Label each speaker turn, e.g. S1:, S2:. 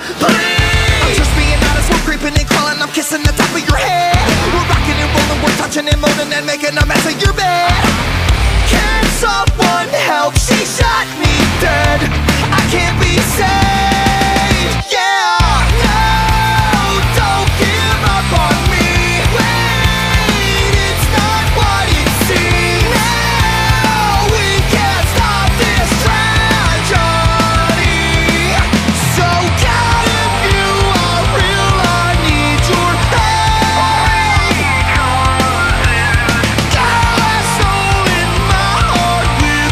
S1: please. I'm just being honest, we're creeping and crawling, I'm kissing the top of your head. We're rocking and rolling, we're touching and moaning and making a mess of your bed.